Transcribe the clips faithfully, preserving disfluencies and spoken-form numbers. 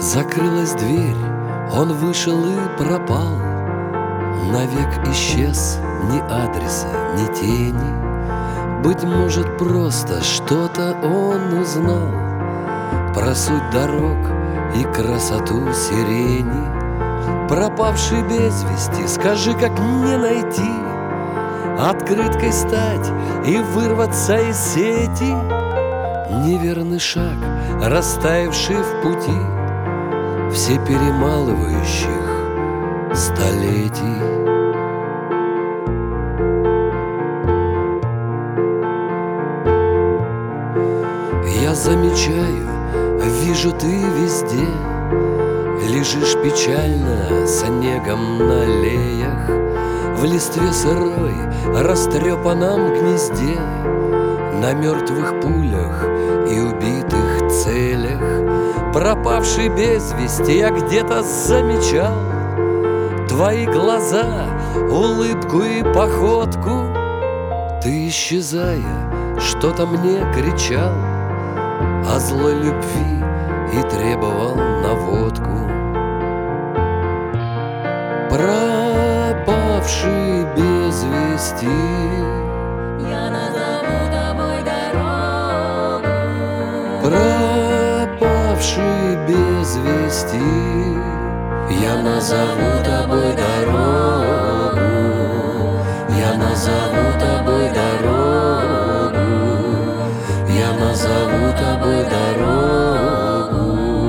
Закрылась дверь, он вышел и пропал. Навек исчез, ни адреса, ни тени. Быть может, просто что-то он узнал про суть дорог и красоту сирени. Пропавший без вести, скажи, как не найти, открыткой стать и вырваться из сети. Неверный шаг, растаявший в пути все перемалывающих столетий. Я замечаю, вижу, ты везде лежишь печально снегом на аллеях, в листве сырой, растрепанном гнезде, на мертвых пулях и убитых целях. Пропавший без вести, я где-то замечал твои глаза, улыбку и походку. Ты, исчезая, что-то мне кричал о злой любви и требовал наводку. Пропавший без вести, я назову тобой дорогу. Пропавший без вести, я назову тобой дорогу. Я назову тобой дорогу. Я назову тобой дорогу.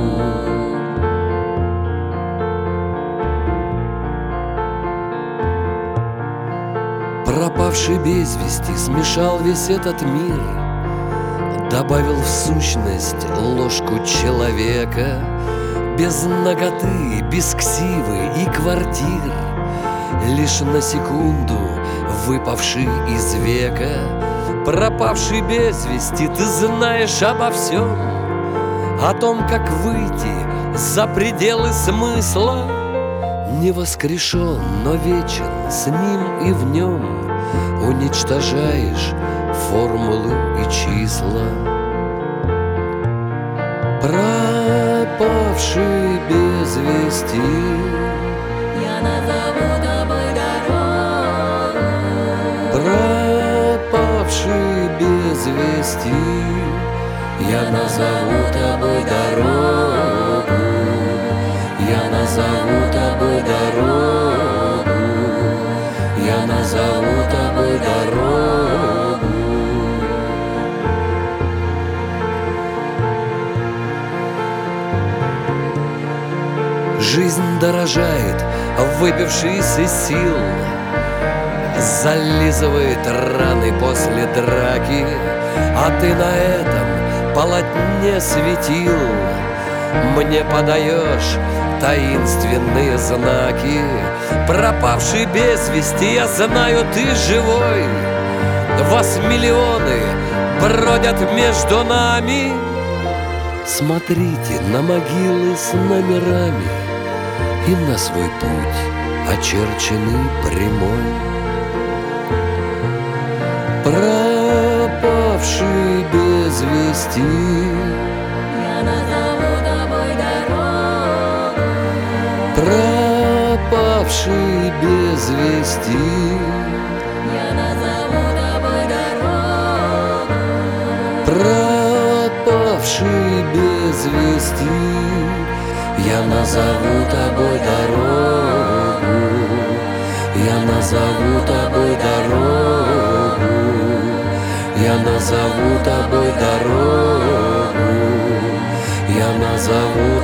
Пропавший без вести смешал весь этот мир, добавил в сущность ложку человека, без наготы, без ксивы и квартир, лишь на секунду выпавший из века. Пропавший без вести, ты знаешь обо всем, о том, как выйти за пределы смысла. Не воскрешен, но вечен, с ним и в нем уничтожаешь формулы и числа. Пропавший без вести, я назову тобой дорогу. Пропавший без вести, я назову тобой дорогу. Я назову тобой дорогу. Я назову тобой дорогу. Жизнь дорожает, выпившись из сил, зализывает раны после драки, а ты на этом полотне светил мне подаешь таинственные знаки. Пропавший без вести, я знаю, ты живой. Вас миллионы бродят между нами. Смотрите на могилы с номерами и на свой путь, очерченный прямой. Пропавший без вести, я назову тобой дорогу. пропавший без вести, Я назову тобой дорогу. пропавший без вести, я назову тобой дорогу. Я назову тобой дорогу. Я назову тобой дорогу. Я назову